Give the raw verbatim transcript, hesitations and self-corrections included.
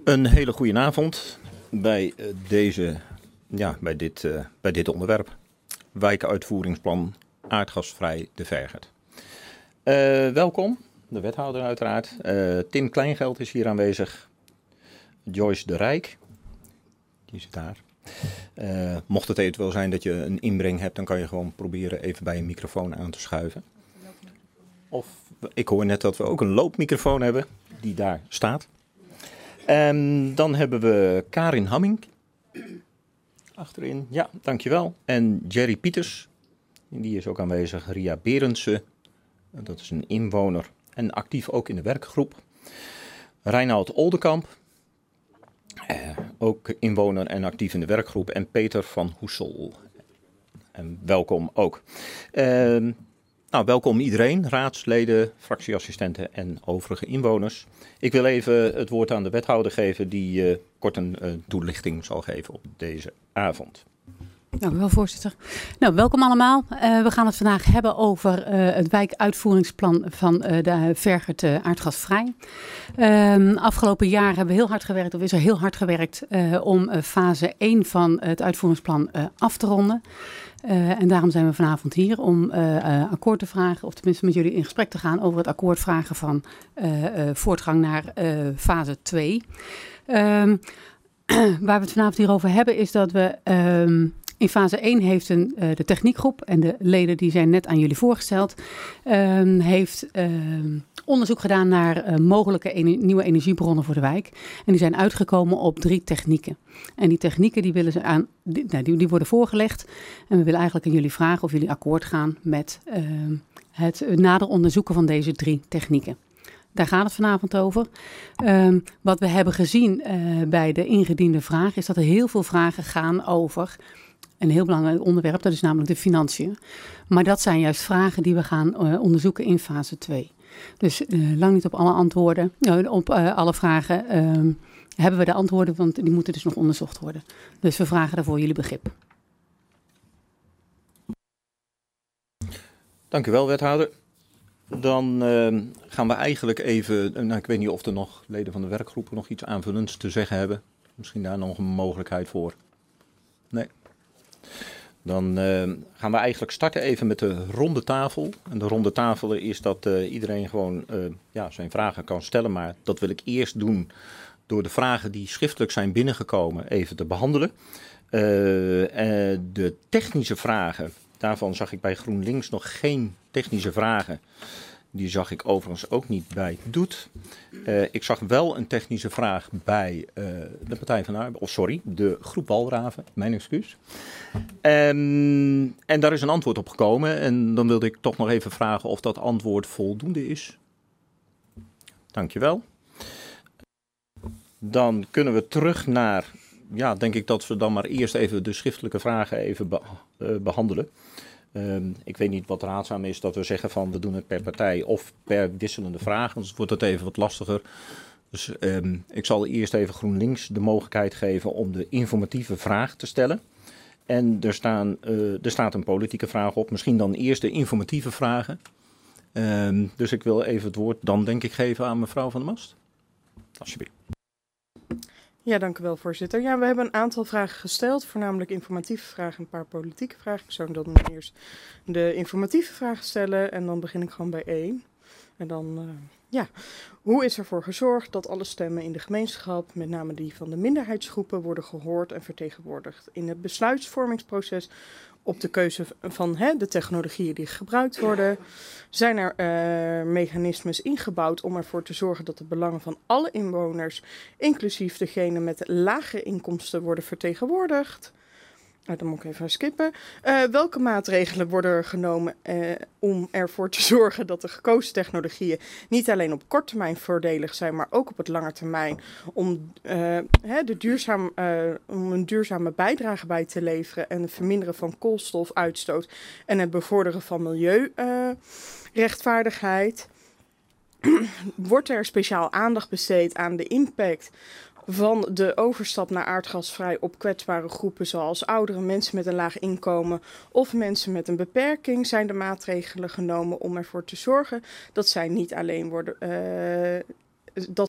Een hele goede avond bij, uh, deze, ja, bij, dit, uh, bij dit onderwerp. Wijkuitvoeringsplan aardgasvrij de Vergert. Uh, welkom, de wethouder uiteraard. Uh, Tim Kleingeld is hier aanwezig. Joyce de Rijk, die zit daar. Uh, mocht het eventueel zijn dat je een inbreng hebt, dan kan je gewoon proberen even bij een microfoon aan te schuiven. Of ik hoor net dat we ook een loopmicrofoon hebben, die daar staat. En dan hebben we Karin Hamming achterin. Ja, dankjewel. En Jerry Pieters, die is ook aanwezig. Ria Berendsen, dat is een inwoner en actief ook in de werkgroep. Reinoud Oldenkamp, eh, ook inwoner en actief in de werkgroep. En Peter van Hoesel. En welkom ook. Eh, nou, welkom iedereen, raadsleden, fractieassistenten en overige inwoners. Ik wil even het woord aan de wethouder geven die uh, kort een uh, toelichting zal geven op deze avond. Dank u wel, voorzitter. Nou, welkom allemaal. Uh, we gaan het vandaag hebben over uh, het wijkuitvoeringsplan van uh, de Vergert uh, aardgasvrij. Uh, afgelopen jaar hebben we heel hard gewerkt, of is er heel hard gewerkt, uh, om uh, fase één van het uitvoeringsplan uh, af te ronden. Uh, en daarom zijn we vanavond hier om uh, uh, akkoord te vragen, of tenminste met jullie in gesprek te gaan over het akkoord vragen van uh, uh, voortgang naar uh, fase twee. Uh, waar we het vanavond hier over hebben is dat we uh, in fase één heeft een, uh, de techniekgroep en de leden die zijn net aan jullie voorgesteld, uh, heeft uh, onderzoek gedaan naar uh, mogelijke ene- nieuwe energiebronnen voor de wijk. En die zijn uitgekomen op drie technieken. En die technieken die willen ze aan, die, nou, die, die worden voorgelegd. En we willen eigenlijk aan jullie vragen of jullie akkoord gaan met uh, het nader onderzoeken van deze drie technieken. Daar gaat het vanavond over. Um, wat we hebben gezien uh, bij de ingediende vraag is dat er heel veel vragen gaan over een heel belangrijk onderwerp, dat is namelijk de financiën. Maar dat zijn juist vragen die we gaan uh, onderzoeken in fase twee. Dus uh, lang niet op alle antwoorden, uh, op uh, alle vragen uh, hebben we de antwoorden, want die moeten dus nog onderzocht worden. Dus we vragen daarvoor jullie begrip. Dank u wel, wethouder. Dan uh, gaan we eigenlijk even, nou, ik weet niet of er nog leden van de werkgroepen nog iets aanvullends te zeggen hebben. Misschien daar nog een mogelijkheid voor. Nee. Dan uh, gaan we eigenlijk starten even met de ronde tafel. En de ronde tafel is dat uh, iedereen gewoon uh, ja, zijn vragen kan stellen. Maar dat wil ik eerst doen door de vragen die schriftelijk zijn binnengekomen even te behandelen. Uh, uh, de technische vragen, daarvan zag ik bij GroenLinks nog geen technische vragen. Die zag ik overigens ook niet bij Doet. Uh, ik zag wel een technische vraag bij uh, de Partij van de Arbeid, of sorry, de groep Walraven, mijn excuus. Um, en daar is een antwoord op gekomen en dan wilde ik toch nog even vragen of dat antwoord voldoende is. Dankjewel. Dan kunnen we terug naar, ja, denk ik dat we dan maar eerst even de schriftelijke vragen even be- uh, behandelen. Um, ik weet niet wat raadzaam is dat we zeggen van we doen het per partij of per wisselende vraag, anders wordt het even wat lastiger. Dus um, ik zal eerst even GroenLinks de mogelijkheid geven om de informatieve vraag te stellen. En er, staan, uh, er staat een politieke vraag op, misschien dan eerst de informatieve vragen. Um, dus ik wil even het woord dan denk ik geven aan mevrouw Van der Mast. Alsjeblieft. Ja, dank u wel, voorzitter. Ja, we hebben een aantal vragen gesteld, voornamelijk informatieve vragen en een paar politieke vragen. Ik zou dan eerst de informatieve vragen stellen en dan begin ik gewoon bij één. En dan, uh, ja, hoe is ervoor gezorgd dat alle stemmen in de gemeenschap, met name die van de minderheidsgroepen, worden gehoord en vertegenwoordigd in het besluitvormingsproces op de keuze van hè, de technologieën die gebruikt worden? Zijn er uh, mechanismes ingebouwd om ervoor te zorgen dat de belangen van alle inwoners, inclusief degene met lage inkomsten, worden vertegenwoordigd? Nou, dan moet ik even skippen. Uh, welke maatregelen worden er genomen uh, om ervoor te zorgen dat de gekozen technologieën niet alleen op korte termijn voordelig zijn, maar ook op het lange termijn om, uh, hè, de duurzaam, uh, om een duurzame bijdrage bij te leveren en het verminderen van koolstofuitstoot en het bevorderen van milieurechtvaardigheid? Uh, Wordt er speciaal aandacht besteed aan de impact van de overstap naar aardgasvrij op kwetsbare groepen zoals ouderen, mensen met een laag inkomen of mensen met een beperking? Zijn de maatregelen genomen om ervoor te zorgen dat zij niet alleen worden, uh, dat